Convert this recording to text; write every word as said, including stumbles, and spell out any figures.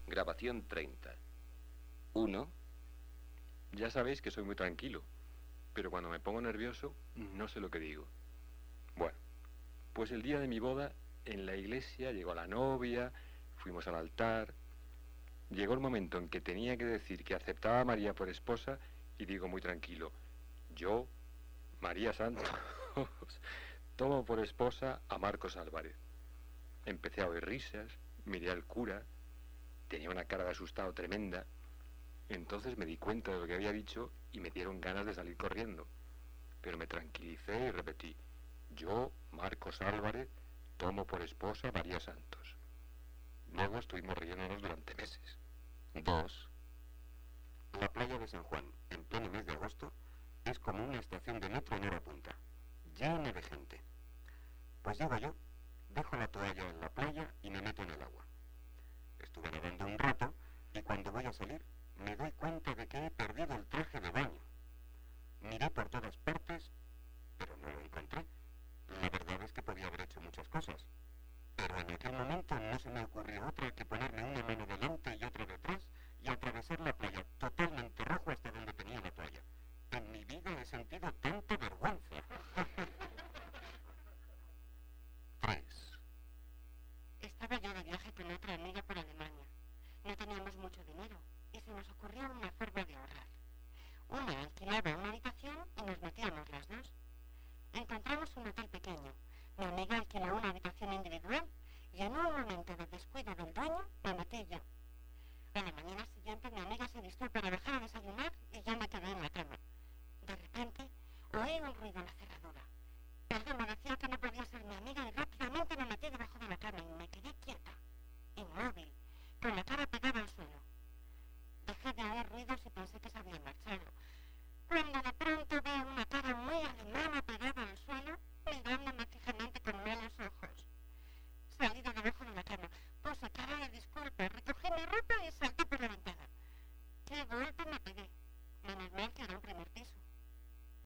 Grabación treinta. Uno. Ya sabéis que soy muy tranquilo, pero cuando me pongo nervioso no sé lo que digo. Bueno, pues el día de mi boda en la iglesia llegó la novia, fuimos al altar. Llegó el momento en que tenía que decir que aceptaba a María por esposa y digo muy tranquilo, yo, María Santos, tomo por esposa a Marcos Álvarez. Empecé a oír risas, miré al cura, tenía una cara de asustado tremenda. Entonces me di cuenta de lo que había dicho y me dieron ganas de salir corriendo. Pero me tranquilicé y repetí, yo, Marcos Álvarez, tomo por esposa a María Santos. Luego estuvimos riéndonos durante meses. Dos. La playa de San Juan, en pleno mes de agosto, es como una estación de metro en hora punta, llena de gente. Pues llego yo, dejo la toalla en la playa y me meto en el agua. Estuve nadando un rato y cuando voy a salir me doy cuenta de que he perdido el traje de baño. Miré por todas partes, pero no lo encontré. La verdad es que podía haber hecho muchas cosas, pero en aquel momento no se me ocurrió otra que ponerme una mano delante y otra detrás y atravesar la playa totalmente rojo hasta donde tenía la toalla. En mi vida he sentido tanta vergüenza. Tres. Estaba yo de viaje con otra amiga por Alemania. No teníamos mucho dinero y se nos ocurrió una forma de ahorrar. Una alquilaba una habitación y nos metíamos las dos. Encontramos un hotel pequeño. Mi amiga alquiló una habitación individual y en un momento de descuido del dueño me metí yo. A la mañana siguiente mi amiga se vistió para bajar a desayunar y yo me quedé en la cama. De repente oí un ruido en la cerradura. Algo me decía que no podía ser mi amiga y rápidamente me metí debajo de la cama y me quedé quieta, inmóvil, con la cara pegada al suelo. Dejé de oír ruidos y